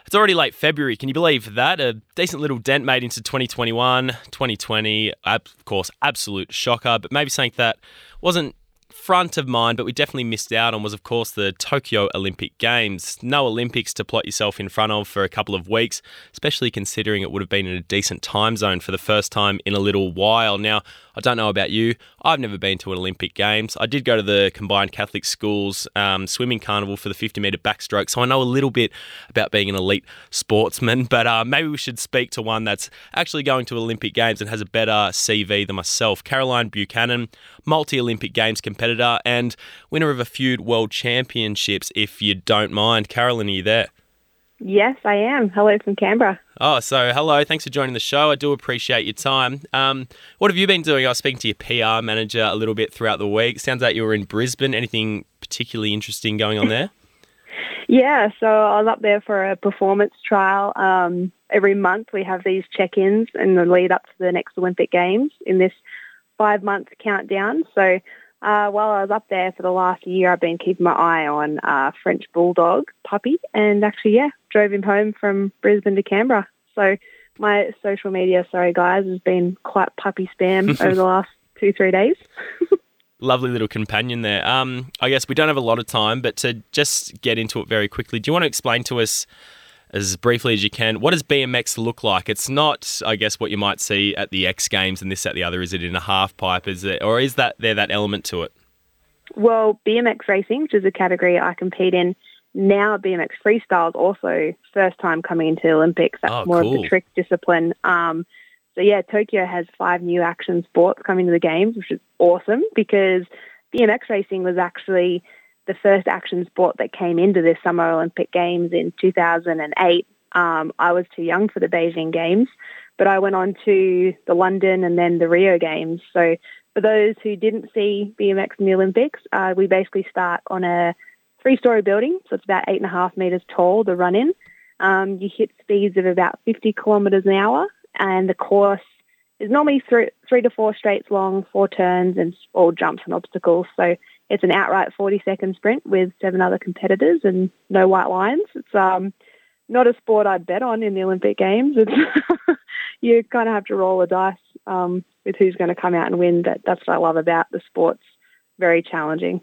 It's already late February. Can you believe that? A decent little dent made into 2021, 2020. Of course, absolute shocker, but maybe something that wasn't front of mind, but we definitely missed out on was, of course, the Tokyo Olympic Games. No Olympics to plot yourself in front of for a couple of weeks, especially considering it would have been in a decent time zone for the first time in a little while. Now, I don't know about you. I've never been to an Olympic Games. I did go to the Combined Catholic Schools swimming carnival for the 50-metre backstroke, so I know a little bit about being an elite sportsman, but maybe we should speak to one that's actually going to Olympic Games and has a better CV than myself. Caroline Buchanan, multi-Olympic Games competitor and winner of a few World Championships, if you don't mind. Caroline, are you there? Yes, I am. Hello from Canberra. Oh, so hello. Thanks for joining the show. I do appreciate your time. What have you been doing? I was speaking to your PR manager a little bit throughout the week. Sounds like you were in Brisbane. Anything particularly interesting going on there? Yeah, so I was up there for a performance trial. Every month we have these check-ins in the lead up to the next Olympic Games in this 5-month countdown. So while I was up there for the last year, I've been keeping my eye on French Bulldog puppy and actually, drove him home from Brisbane to Canberra. So my social media, sorry guys, has been quite puppy spam over the last 2-3 days. Lovely little companion there. I guess we don't have a lot of time, but to just get into it very quickly, do you want to explain to us as briefly as you can, what does BMX look like? It's not, I guess, what you might see at the X Games and this, that, the other. Is it in a half pipe? Is it, or is that there that element to it? Well, BMX racing, which is a category I compete in now, BMX freestyle is also first time coming into the Olympics. That's more of the trick discipline. Tokyo has 5 new action sports coming to the Games, which is awesome because BMX racing was actually the first action sport that came into this Summer Olympic Games in 2008. I was too young for the Beijing Games, but I went on to the London and then the Rio Games. So for those who didn't see BMX in the Olympics, we basically start on a 3-story building, so it's about 8.5 metres tall, the run-in. You hit speeds of about 50 kilometres an hour, and the course is normally 3 to 4 straights long, 4 turns, and all jumps and obstacles. So it's an outright 40-second sprint with 7 other competitors and no white lines. It's not a sport I'd bet on in the Olympic Games. It's you kind of have to roll the dice with who's going to come out and win, but that's what I love about the sport's very challenging.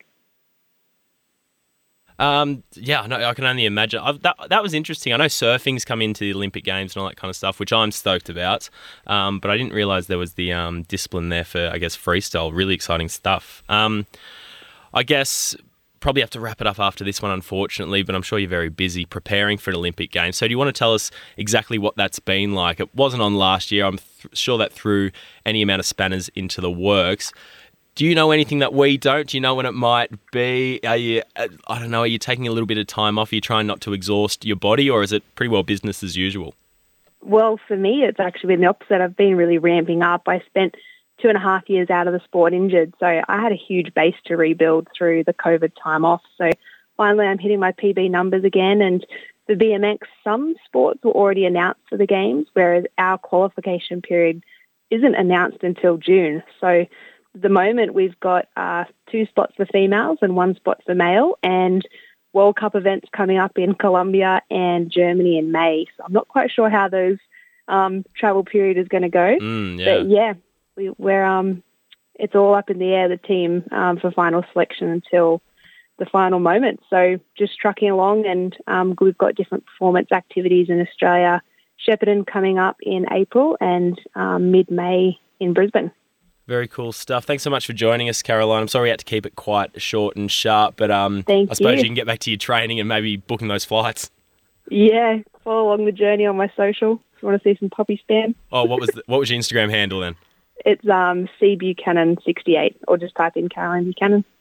No, I can only imagine. That was interesting. I know surfing's come into the Olympic Games and all that kind of stuff, which I'm stoked about. But I didn't realise there was the discipline there for, I guess, freestyle. Really exciting stuff. I guess probably have to wrap it up after this one, unfortunately, but I'm sure you're very busy preparing for an Olympic Games. So do you want to tell us exactly what that's been like? It wasn't on last year. I'm sure that threw any amount of spanners into the works. Do you know anything that we don't? Do you know when it might be? Are you taking a little bit of time off? Are you trying not to exhaust your body, or is it pretty well business as usual? Well, for me, it's actually been the opposite. I've been really ramping up. I spent 2.5 years out of the sport injured, so I had a huge base to rebuild through the COVID time off. So finally, I'm hitting my PB numbers again, and the BMX, some sports were already announced for the Games, whereas our qualification period isn't announced until June. So at the moment, we've got 2 spots for females and 1 spot for male, and World Cup events coming up in Colombia and Germany in May. So I'm not quite sure how those travel period is going to go. But we're it's all up in the air, the team, for final selection until the final moment. So just trucking along, and we've got different performance activities in Australia. Shepparton coming up in April and mid-May in Brisbane. Very cool stuff. Thanks so much for joining us, Caroline. I'm sorry we had to keep it quite short and sharp, but I suppose you can get back to your training and maybe booking those flights. Yeah, follow along the journey on my social if you want to see some puppy spam. Oh, what was your Instagram handle then? It's C Buchanan 68, or just type in Caroline Buchanan.